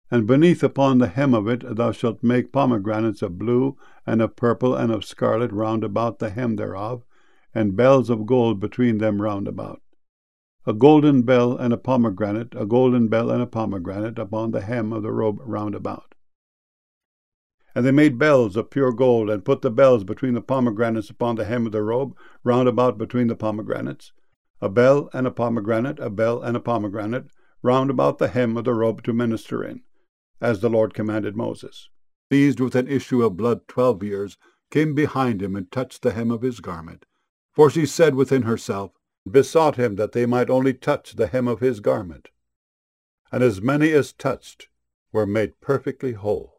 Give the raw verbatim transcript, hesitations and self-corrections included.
And beneath upon the hem of it thou shalt make pomegranates of blue, and of purple, and of scarlet round about the hem thereof, and bells of gold between them round about. A golden bell and a pomegranate, a golden bell and a pomegranate upon the hem of the robe round about. And they made bells of pure gold, and put the bells between the pomegranates upon the hem of the robe round about between the pomegranates. A bell and a pomegranate, a bell and a pomegranate, round about the hem of the robe to minister in, as the Lord commanded Moses. Seized with an issue of blood twelve years, came behind him and touched the hem of his garment. For she said within herself, besought him that they might only touch the hem of his garment. And as many as touched were made perfectly whole.